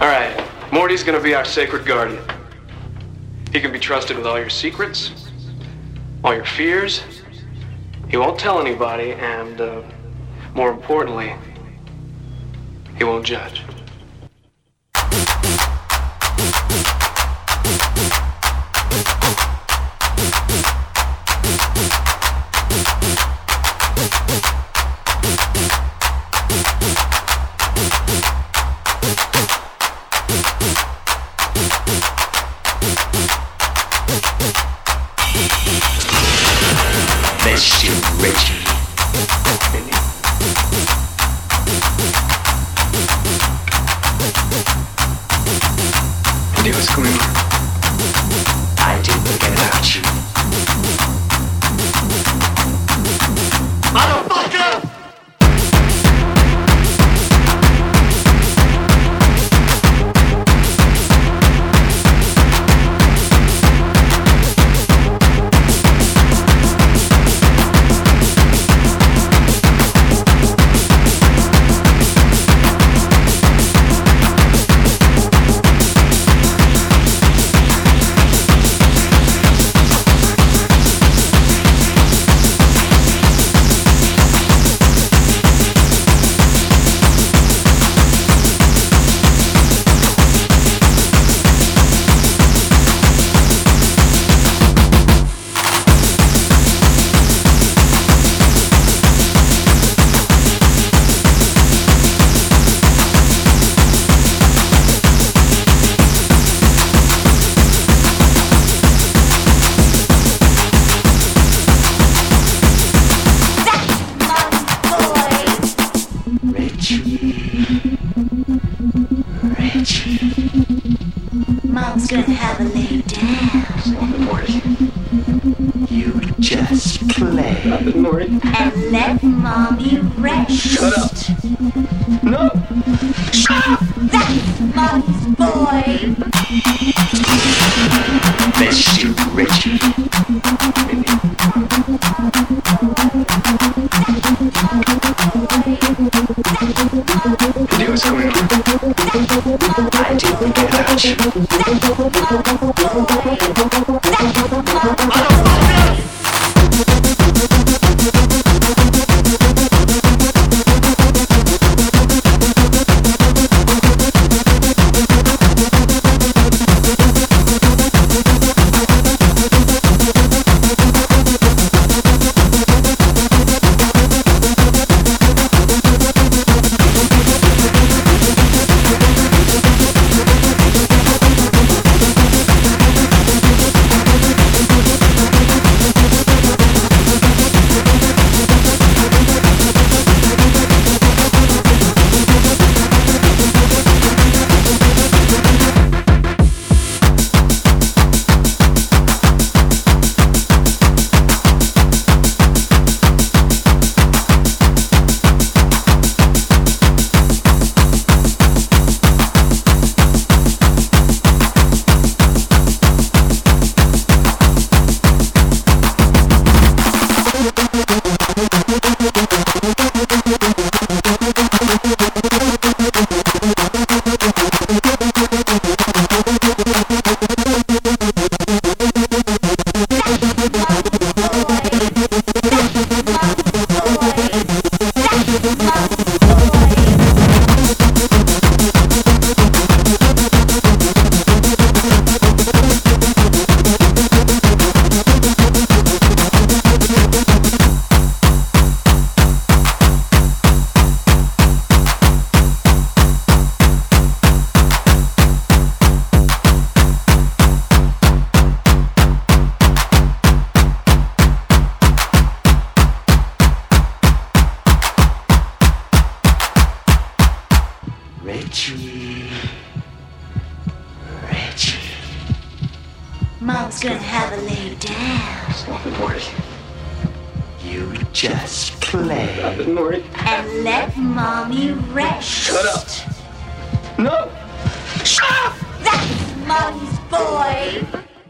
All right, Morty's gonna be our sacred guardian. He can be trusted with all your secrets, all your fears. He won't tell anybody, and more importantly, he won't judge. Mr. Richie. Hey, what's going on? I didn't forget about you. Motherfucker! Mom's gonna have a lay down. Morty. You just play. Nothing, Morty. And let mommy rest. Shut up. No. Shut up. That's mommy's boy. Mr. Richie. Hey, what's going on? I didn't forget about you. Richie. Mom's gonna have a lay down. Nothing, Morty. You just play. Nothing, Morty. And let mommy rest. Shut up. No. Shut up. That's mommy's boy.